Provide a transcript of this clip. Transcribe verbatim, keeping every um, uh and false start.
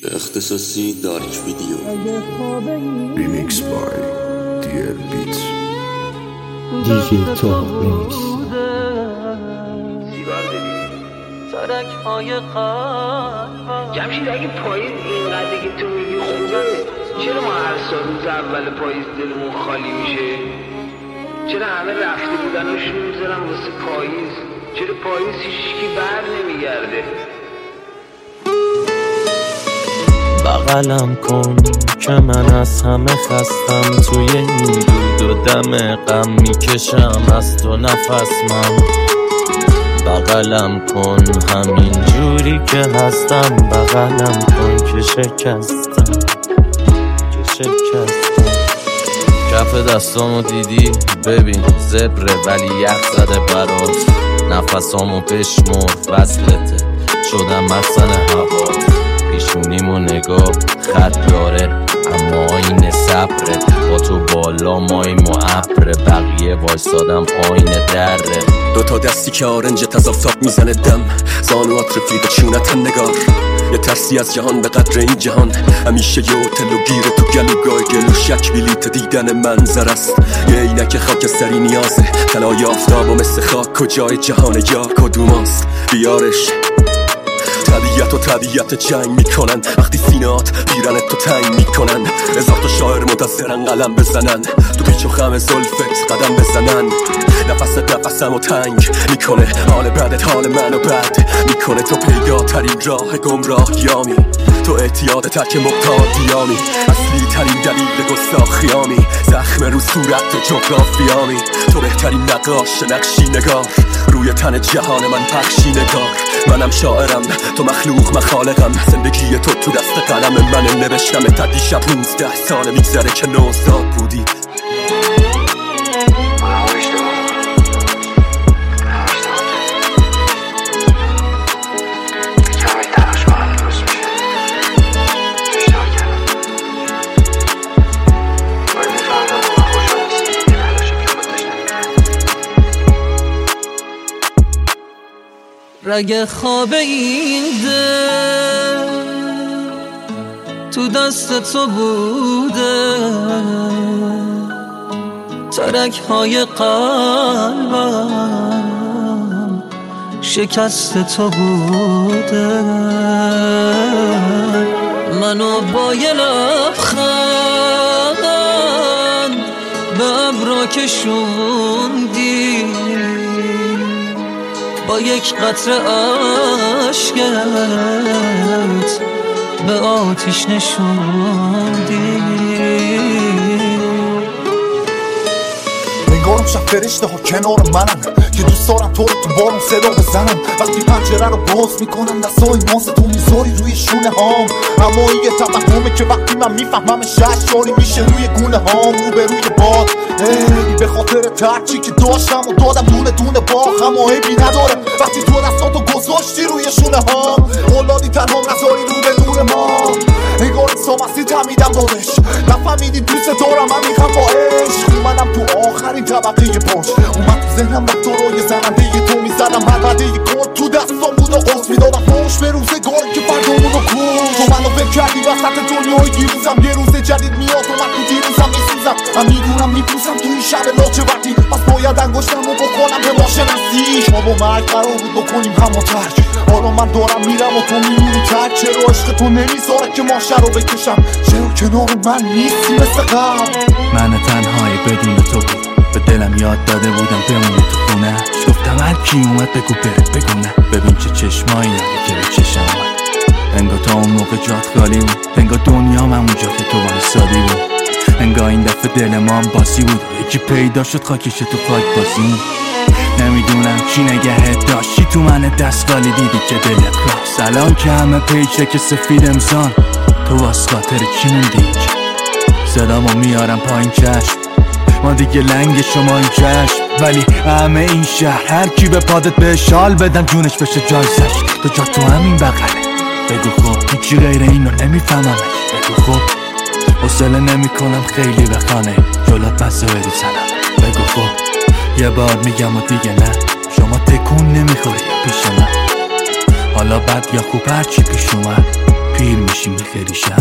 اختصاصی دارک ویدیو ریمیکس بای دیر بیت دیجی تو ریمیکس سیگار بدی سرک های قلبم جمشید اگه پاییز اینقدر که تو میگی خوبه چرا ما هر سال روز اول پاییز دلمون خالی میشه؟ چرا همه رفته بودنشون میذارن واسه پاییز؟ چرا پاییز هیچکی بر نمیگرده؟ بغلم کن که من از همه خستم، توی این دود و دم غم میکشم از تو نفس من. بغلم کن همین جوری که هستم، بغلم کن که شکستم که شکستم. کف دستامو دیدی ببین زبره ولی یخ زده برات، نفسامو بشمر وصلته شدم مخزن هوات. پیشونیمو نگاه خط داره اما آینه صبره، با تو بالا ماییم و ابره، بقیه وایسادم آینه دره. دوتا دستی که آرنجت از آفتاب میزنه دم، زانوات رفیق چونتن نگار. یه ترسی از جهان به قدر این جهان، همیشه یه هتل و گیره تو گلوگاه گلو شک بلیت دیدن منظر است. یه اینک خاکستری نیازه، طلای آفتاب و مثل خاک کجای جهان یار کدوماست بیارش. طبیعت و طبیعت جنگ میکنن، وقتی سینات پیرنت تو تنگ میکنن. هزار تا شاعر منتظرن قلم بزنن، تو پیچ و خم زلفت قدم بزنن. نفست نفسم و تنگ میکنه، حال بدت حال منو بد میکنه. تو پیدا ترین راه گمراهیامی، تو اعتیاد تک مقتادیامی، اصلی ترین دلیل گستاخیامی، زخم رو صورت جغرافیامی. تو بهترین نقاش نقشی نگار، روی تن جهان من پخشی نگار. منم شاعرم تو مخلوق مخالقم، زندگی تو تو دست قلم من نوشتم. تا دیشب پونزده ساله میگذره که نوزاد بودی. رگ خواب این دل تو دست تو بوده، ترک های قلبم شکست تو بوده. منو با یه لبخند به ابرا کشوندی، با یک قطره عشقت به آتیش نشوندی. نگارم شب فرشته ها کنار منم که دوست دارم تو رو تو بارون صدا بزنم. وقتی پنجره رو باز میکنم دستای ماست تو میذاری روی شونه هام. اما این یه توهمه که وقتی من میفهمم ششاری میشه روی گونه هام. رو به روی باد ای به خاطر ترچی که داشتم و دادم دونه دونه باخ، اما عیبی نداره وقتی تو دستاتو گذاشتی روی شونه هام. اولادی تنها نذاری رو به نور ما، انگار انسام هستی تمیدم دادش. نفهمیدی دوست دارم من میخوام با عشق. اومدم تو آخرین طبقه پاش، اومد تو ذهنم وقت روی زننده تو میزدم. مربده کن تو دستام بود و قصد میدادم فوش به روزگاری که فردامونو کش. تو منو فکر کردی وسط دنیای دیروزم، یه روز جدید میاد و من تو دیروزم میسوزم. من میدونم میپوسم تو این شب لاجوردی، پس باید انگشتم رو بکنم به ما شناسی. ما با مرگ قرار بود بکنیم همو ترک، حالا من دارم میرم و تو میمونی تک. چرا عشق تو نمیذاره که ماشه رو بکشم؟ چرا کنار من نیستی مثل قبل؟ من تنهایی بدون تو بود، به دلم یاد داده بودم بمونه تو خونه. گفتم هر کی اومد بگو بره بگو نه. ببین چه چشمایی داری که به چشم اومد، انگار تا اون موقع جات خالی بود، انگار دنیا من اونجا که تو وایسادی بود. انگار این دفعه دل ما هم باسی بود، یکی پیدا شد خاکش تو خاک بازی. نمیدونم چی نگهت داشتی تو من دستگالی، دیدی که دلت راست. الان که همه پیچه که سفید امسان، تو واس خاطر چی موندی؟ صدامو میارم پایین چشم، ما دیگه لنگ شما این چشم. ولی همه این شهر هر کی به پادت به شال بدن جونش بشه جایزش. تو جا تو همین بغله، بگو خب هیچی غیر اینو نمیفهممش. بگو خب حوصله نمیکنم خیلی به خانه جلات بسه بری سنم. بگو خب یه بار میگم و دیگه نه، شما تکون نمیخوری پیش من. حالا بد یا خوب هرچی پیش اومد، پیر میشیم خیلی شب